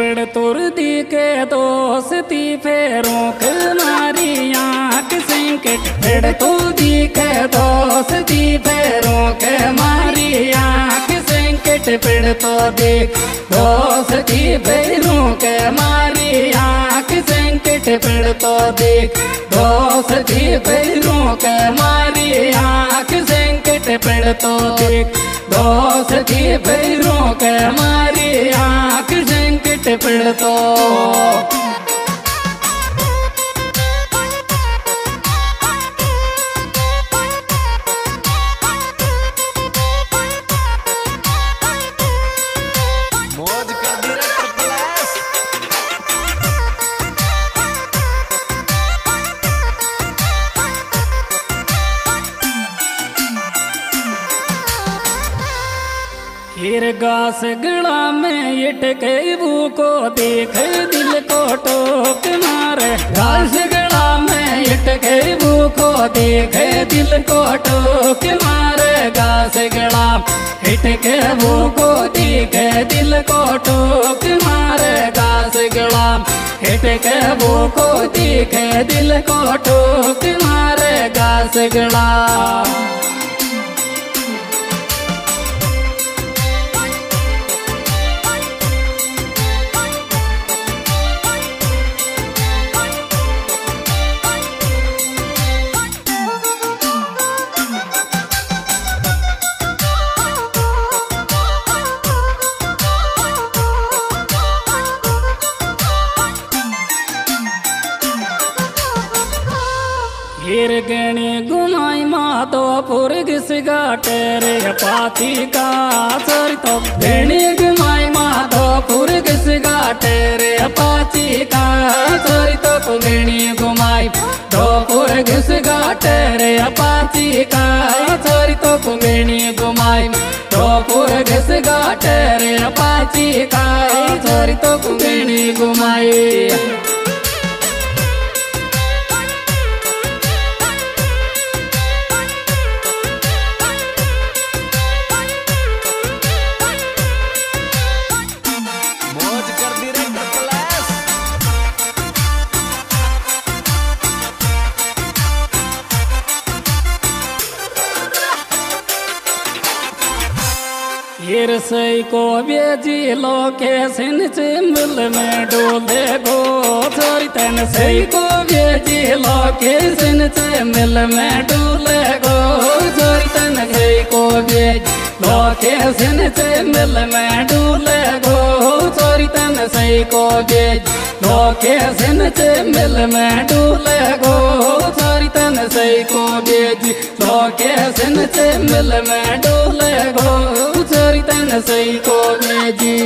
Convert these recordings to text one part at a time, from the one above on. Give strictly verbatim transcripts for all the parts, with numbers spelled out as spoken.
पेड़ तुर दी के दोस्ती फेरों के मारी आँख संकट पेड़ तुर दी के दोस्ती फेरों के मारी आँख संकट पेड़ तो देख दोस्ती फेरों के मारी आँख संकट पेड़ तो देख दोस्ती फेरों के मारी आँख संकट पेड़ तो देख दोस्ती फेरों के मारी आँख संकट पेड़ तो फिर गास गड़ा में इटके वो को देख दिल को टोक मारे घास गड़ा में इटके वो को देख दिल को टोक मारे घास गड़ा इटके वो को देख दिल को टोक मारे घास गड़ा इटके वो को देख दिल को टोक मारे घास गड़ा फिर गणी गुमाई माधोपुर घिस गाटे रे पाती का सर तो गणी गुमाई माधोपुर घिस गाटे रे पाती का सर तो गणी गुमाई धोपुर घिस गाटे रे पाती का सर तो गणी गुमाई धोपुर घिस गाटे रे पाती का सर तो गणी गुमाई फिर सही को बेजी लोकेशन चिमल में डोले गो छोरी तन सही को बेजी लोकेशन चिमल में डोले गो छोरी तन सही को बेजी लोकेशन चिमल में डोले गो छोरी तन सही को बेजी लोकेशन चिमल में डोले गो छोरी तन सही को बेजी लोकेशन चिमल में डोले गो छोरी तन सही को बेजी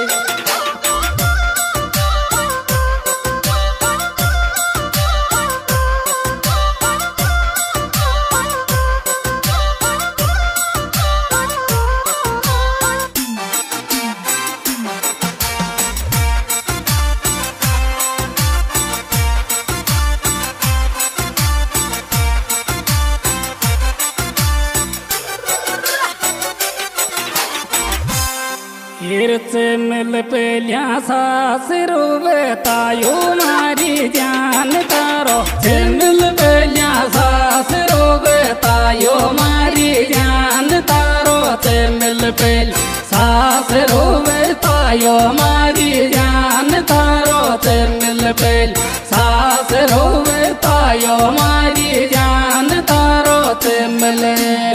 फिर से मिल पेलिया सास रोवे तायो मारी जान तारो से मिल पेलिया सास रोवे तायो मारी जान तारो से मिल पेल सास रोवे तायो मारी जान तारो से मिल पेल सास रोवे तायो मारी जान तारो से मिले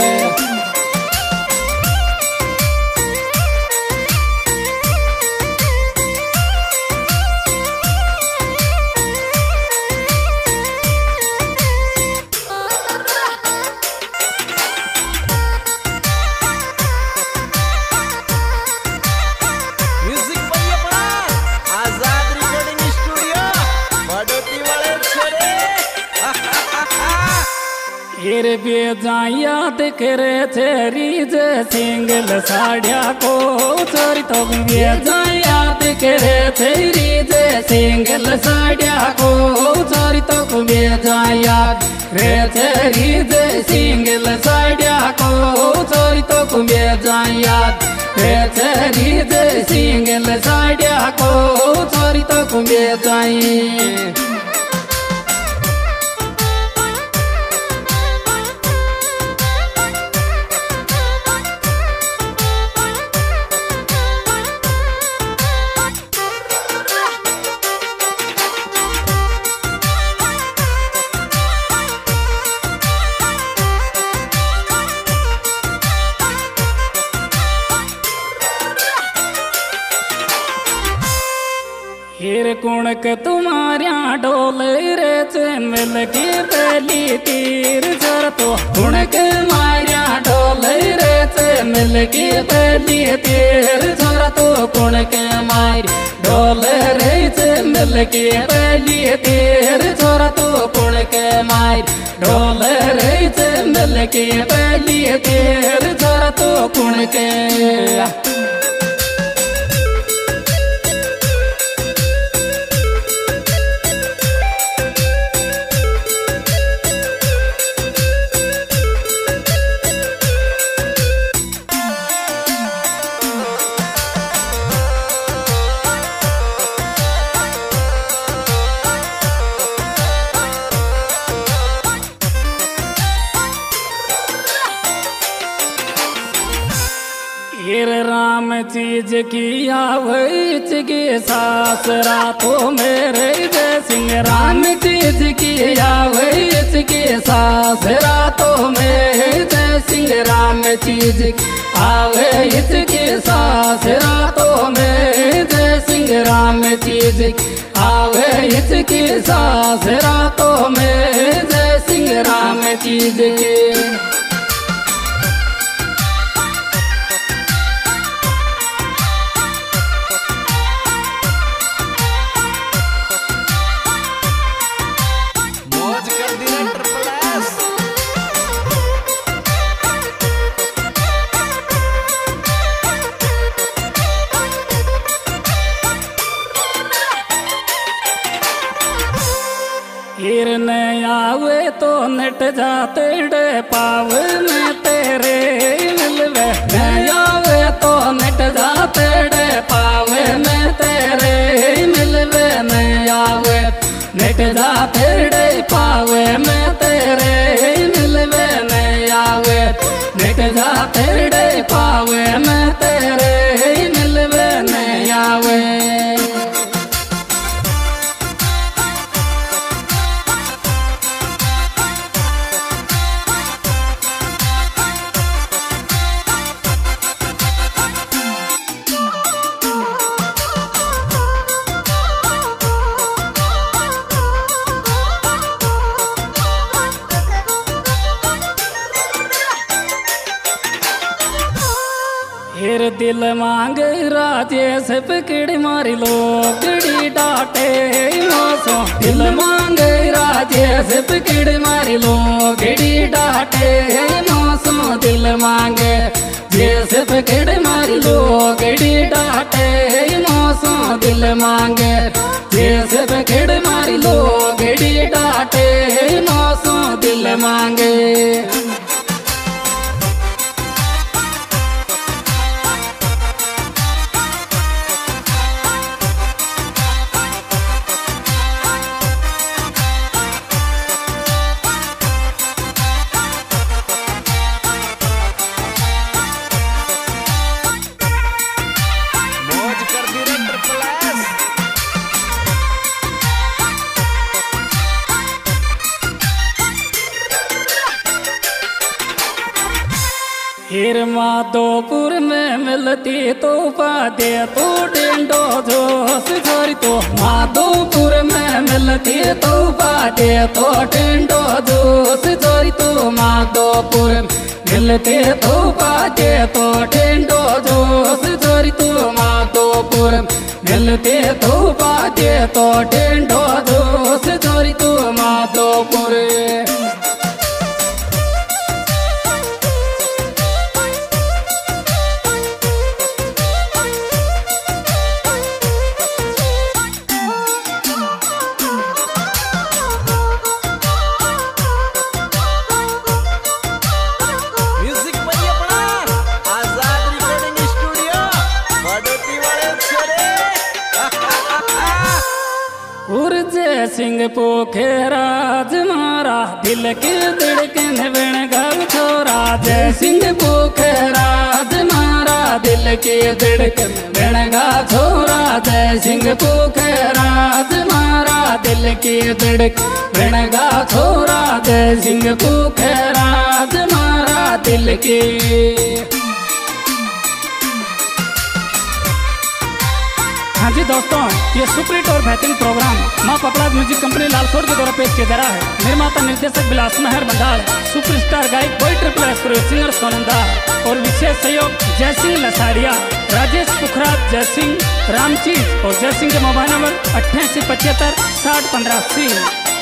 फिर भी याद करे तेरी जे सिंगल साड़िया को छोरी तो भी याद करे तेरी जे सिंगल साड़िया को छोरी तो भी याद रे तेरी जे सिंगल साड़िया को छोरी तो भी याद रे तेरी जे सिंगल साड़िया को में जाई। हीर कुणक तुम्हारिया डोल रे चैन मिल की पहली तीर जर तो कुणक मारिया डोल रे चैन मिल की पहली तीर जर तो कुणक मारी डोल रे चैन मिल की पहली तीर जर तो कुणक मारी डोल रे चैन मिल की पहली तीर जर तो कुणक। हीर राम चीज की आवच गे सास रातों मेरे जय सिंह राम चीज की आवच गे सास रातों में जय सिंह राम चीज आवच गे सास रातों में जय सिंह राम चीज आवच गे सास रातों में जय सिंह राम चीज के। हीर न आवे तो नट जाते डे पाव में तेरे मिलवे न आवे तो नट जाते डे पाव में तेरे मिलवे न आवे नट जाते डे पाव में तेरे मिलवे न आवे नट जाते डे पाव में तेरे मिलवे न आवे। हीर दिल मांग राजेश पकड़ मारी लो गड़ी डाटे मौसो दिल मांग राजेश पकड़ मारी लो गड़ी डाटे मौसो दिल मांग जैसे पकड़ मारी लो गड़ी डाटे मौसो दिल मांग जैसे पकड़ मारी लो गड़ी डाटे मौसो दिल मांगे। हीर माधोपुर में मिलती तो पादे तो डेंडो जोश छोरी तो माधोपुर में मिलती तो पादे तो डेंडो जोश छोरी तो माधोपुर मिलते तो पादे तो डेंडो जोश छोरी तो माधोपुर मिलते तो पादे तो डेंडो जोश छोरी तो माधोपुर। उर जय सिंह पोखराज मारा दिल के धड़कन बन गल छोरा। जय सिंह पोखराज मारा दिल के धड़कन बन गा छोरा। जय सिंह पोखराज मारा दिल के धड़कन बन गा छोरा। जय सिंह पोखराज मारा दिल के। हाँ जी दोस्तों, ये सुपरहिट और बेहतरीन प्रोग्राम माँ पपड़ाज म्यूजिक कंपनी लालसोट के द्वारा पेश किया जा रहा है। निर्माता निर्देशक बिलास मेहर बंडाल, सुपरस्टार गायक boy triple S singer Sonanda और विशेष सहयोग जय सिंह लसाड़िया, राजेश पुखराज, जय सिंह रामचीज और जय सिंह के मोबाइल नंबर अट्ठासी पचहत्तर साठ पंद्रह अस्सी।